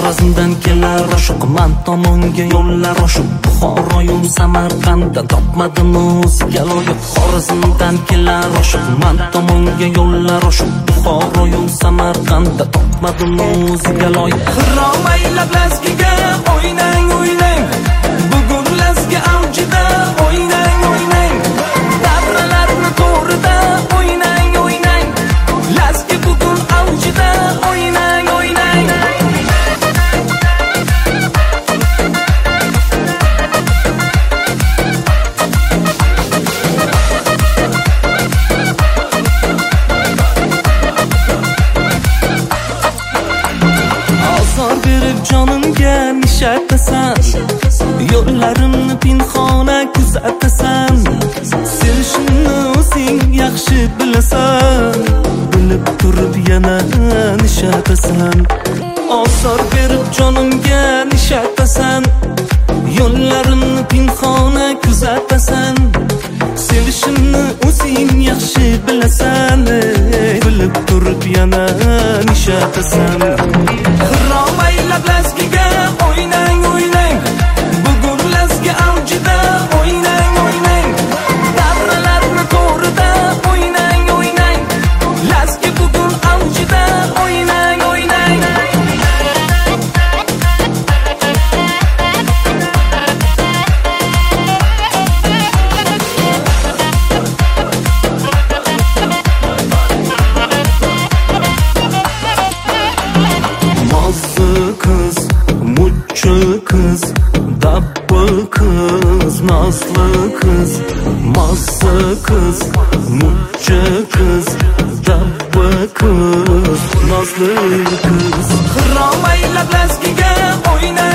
Xorazmdan kelar oshiq man tomonga yo'llar oshiq Buxoroyu Samarqandda topmadim o'ziga loyiq Xorazmdan kelar oshiq man tomonga yo'llar oshiq Buxoroyu Samarqandda topmadim o'ziga loyiq Xirom aylab lazgiga o'ynang o'ynang bugun lazgi avjida o'ynang o'ynang davralarni to'rida o'ynang o'ynang lazgi bugun avjida o'ynang o'ynang Azor berib jonimga nishatasan yo'llarimni pinhona kuzatasan sevishimni o'zing yaxshi bilasan bilib turib yana nishatasan Azor berib jonimga nishatasan yo'llarimni pinhona kuzatasan sevishimni o'zing yaxshi bilasan bilib turib yana nishatasan Xirom aylab lazgiga o'ynang o'ynang bugun lazgi avjida o'ynang o'ynang davralarni to'rida o'ynang o'ynang lazgi bugun avjida o'ynang o'ynang kız, muçu kız, dabba kız, nazlı kız, mazza kız, muçu kız, dabba kız, nazlı kız. Xirom aylab lazgiga o'ynang